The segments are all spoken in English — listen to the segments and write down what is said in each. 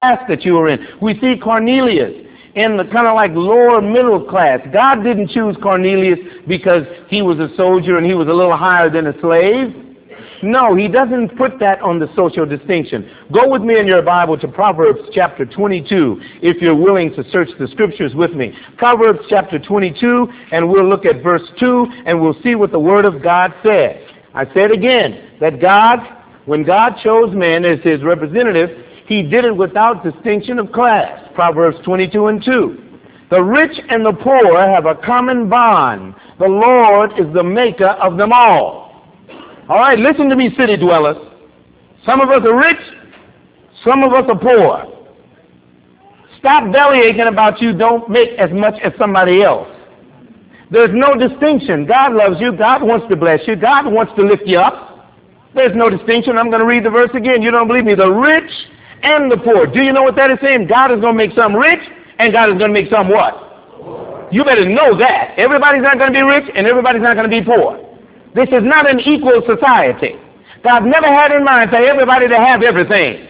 class that you were in. We see Cornelius in the kind of like lower middle class. God didn't choose Cornelius because he was a soldier and he was a little higher than a slave. No, he doesn't put that on the social distinction. Go with me in your Bible to Proverbs chapter 22, if you're willing to search the scriptures with me. Proverbs chapter 22, and we'll look at verse 2, and we'll see what the Word of God says. I said again, that God, when God chose man as his representative, he did it without distinction of class. Proverbs 22 and 2. The rich and the poor have a common bond. The Lord is the maker of them all. All right, listen to me, city dwellers. Some of us are rich, some of us are poor. Stop belly aching about you don't make as much as somebody else. There's no distinction. God loves you. God wants to bless you. God wants to lift you up. There's no distinction. I'm going to read the verse again. You don't believe me. The rich and the poor. Do you know what that is saying? God is going to make some rich, and God is going to make some what? You better know that. Everybody's not going to be rich, and everybody's not going to be poor. This is not an equal society. God never had in mind for everybody to have everything.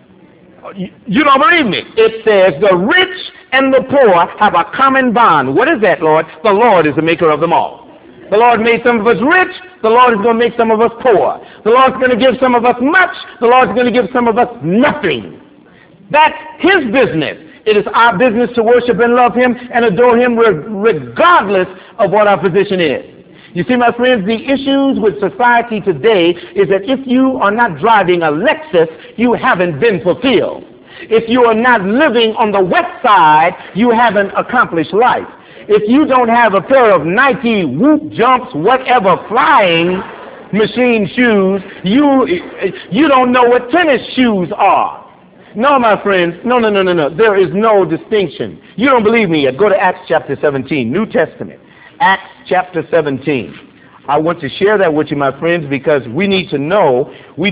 You don't believe me. It says the rich and the poor have a common bond. What is that, Lord? The Lord is the maker of them all. The Lord made some of us rich. The Lord is going to make some of us poor. The Lord's going to give some of us much. The Lord's going to give some of us nothing. That's his business. It is our business to worship and love him and adore him regardless of what our position is. You see, my friends, the issues with society today is that if you are not driving a Lexus, you haven't been fulfilled. If you are not living on the west side, you haven't accomplished life. If you don't have a pair of Nike Whoop Jumps, whatever flying machine shoes, you don't know what tennis shoes are. No, my friends, no. There is no distinction. You don't believe me yet. Go to Acts chapter 17, New Testament. Acts chapter 17. I want to share that with you, my friends, because we need to know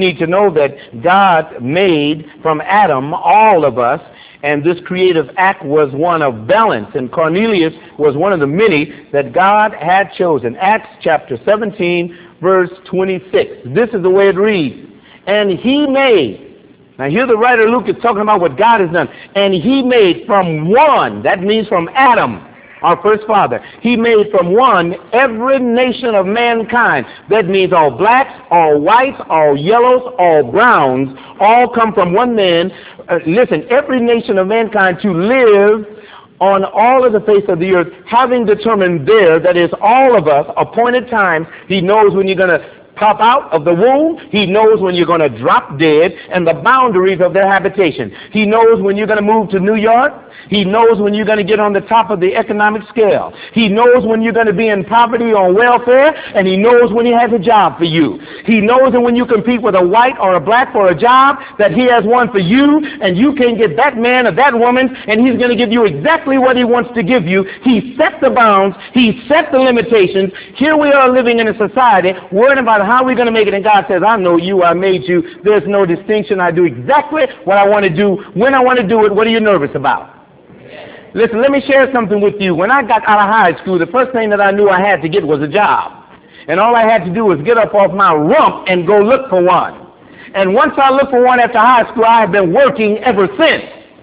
that God made from Adam all of us, and this creative act was one of balance, and Cornelius was one of the many that God had chosen. Acts chapter 17, verse 26. This is the way it reads. And he made, now here the writer Luke is talking about what God has done, and he made from one, that means from Adam, our first father, he made from one every nation of mankind. That means all blacks, all whites, all yellows, all browns, all come from one man. Listen, every nation of mankind to live on all of the face of the earth, having determined there, that is all of us, appointed times. He knows when you're going to pop out of the womb. He knows when you're going to drop dead and the boundaries of their habitation. He knows when you're going to move to New York. He knows when you're going to get on the top of the economic scale. He knows when you're going to be in poverty on welfare, and he knows when he has a job for you. He knows that when you compete with a white or a black for a job, that he has one for you, and you can't get that man or that woman, and he's going to give you exactly what he wants to give you. He set the bounds. He set the limitations. Here we are living in a society worrying about how we're going to make it, and God says, I know you, I made you. There's no distinction. I do exactly what I want to do, when I want to do it. What are you nervous about? Listen, let me share something with you. When I got out of high school, the first thing that I knew I had to get was a job. And all I had to do was get up off my rump and go look for one. And once I looked for one after high school, I have been working ever since.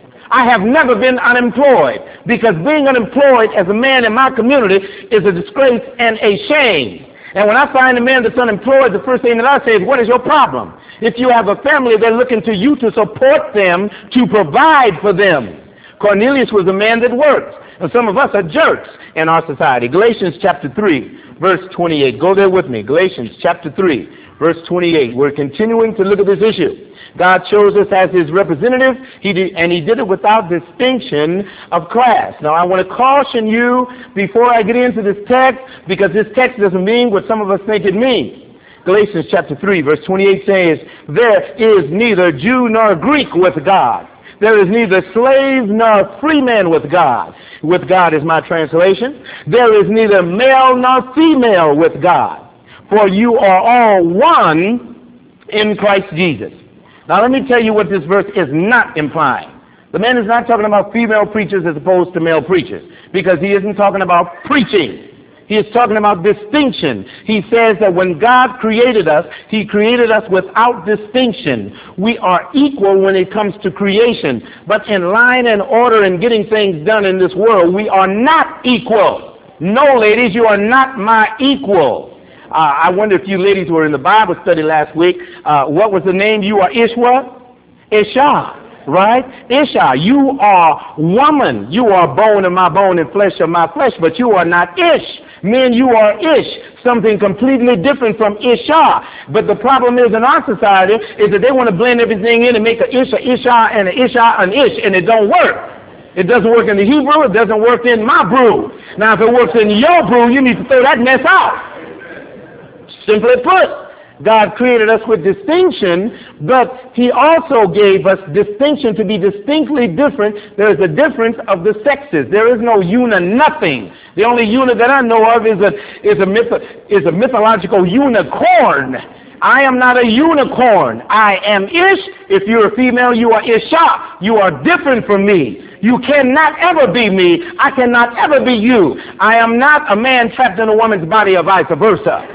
I have never been unemployed, because being unemployed as a man in my community is a disgrace and a shame. And when I find a man that's unemployed, the first thing that I say is, what is your problem? If you have a family, they're looking to you to support them, to provide for them. Cornelius was a man that worked, and some of us are jerks in our society. Galatians chapter 3, verse 28. Go there with me. Galatians chapter 3, verse 28. We're continuing to look at this issue. God chose us as his representative, and he did it without distinction of class. Now, I want to caution you before I get into this text, because this text doesn't mean what some of us think it means. Galatians chapter 3, verse 28 says, there is neither Jew nor Greek with God. There is neither slave nor free man with God. With God is my translation. There is neither male nor female with God. For you are all one in Christ Jesus. Now let me tell you what this verse is not implying. The man is not talking about female preachers as opposed to male preachers, because he isn't talking about preaching. He is talking about distinction. He says that when God created us, he created us without distinction. We are equal when it comes to creation. But in line and order and getting things done in this world, we are not equal. No, ladies, you are not my equal. I wonder if you ladies were in the Bible study last week. What was the name? You are Ishwa? Isha. Right? Isha, you are woman. You are bone of my bone and flesh of my flesh, but you are not Ish. Men, you are Ish, something completely different from Isha. But the problem is in our society is that they want to blend everything in and make an Isha, and an Isha, an Ish, and it don't work. It doesn't work in the Hebrew. It doesn't work in my brew. Now, if it works in your brew, you need to throw that mess out. Simply put, God created us with distinction, but he also gave us distinction to be distinctly different. There is a difference of the sexes. There is no nothing. The only unit that I know of is a mythological unicorn. I am not a unicorn. I am Ish. If you're a female, you are Isha. You are different from me. You cannot ever be me. I cannot ever be you. I am not a man trapped in a woman's body or vice versa.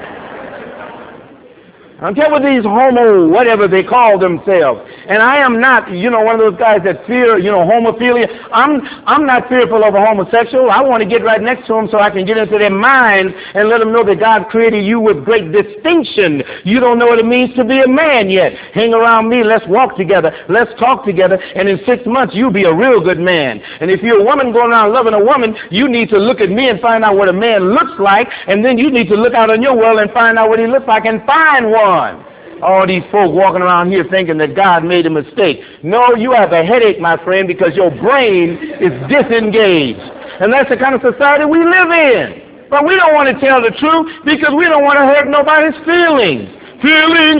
I don't care what these homo, whatever they call themselves. And I am not, one of those guys that fear, homophilia. I'm not fearful of a homosexual. I want to get right next to them so I can get into their mind and let them know that God created you with great distinction. You don't know what it means to be a man yet. Hang around me. Let's walk together. Let's talk together. And in 6 months, you'll be a real good man. And if you're a woman going around loving a woman, you need to look at me and find out what a man looks like. And then you need to look out in your world and find out what he looks like and find one. All these folk walking around here thinking that God made a mistake. No, you have a headache, my friend, because your brain is disengaged. And that's the kind of society we live in. But we don't want to tell the truth because we don't want to hurt nobody's feelings. Feelings,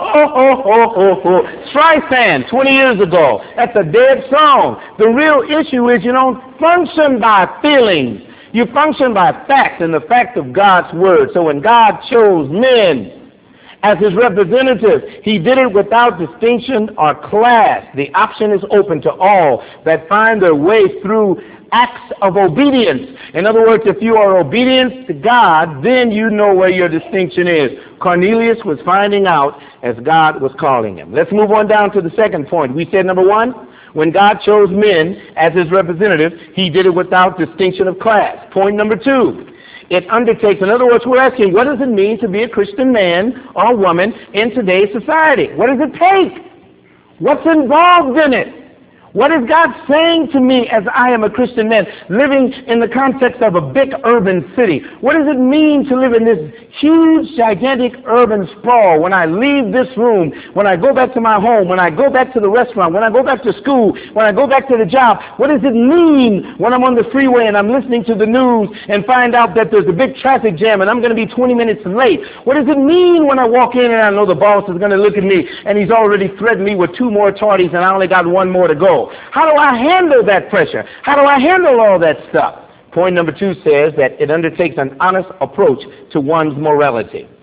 whoa. Streisand, 20 years ago. That's a dead song. The real issue is you don't function by feelings. You function by fact and the fact of God's word. So when God chose men as his representative, he did it without distinction or class. The option is open to all that find their way through acts of obedience. In other words, if you are obedient to God, then you know where your distinction is. Cornelius was finding out as God was calling him. Let's move on down to the second point. We said, number one, when God chose men as his representative, he did it without distinction of class. Point number two, it undertakes, in other words, we're asking, what does it mean to be a Christian man or woman in today's society? What does it take? What's involved in it? What is God saying to me as I am a Christian man living in the context of a big urban city? What does it mean to live in this huge, gigantic urban sprawl? When I leave this room, when I go back to my home, when I go back to the restaurant, when I go back to school, when I go back to the job, what does it mean when I'm on the freeway and I'm listening to the news and find out that there's a big traffic jam and I'm going to be 20 minutes late? What does it mean when I walk in and I know the boss is going to look at me and he's already threatened me with 2 more tardies and I only got 1 more to go? How do I handle that pressure? How do I handle all that stuff? Point number 2 says that it undertakes an honest approach to one's morality.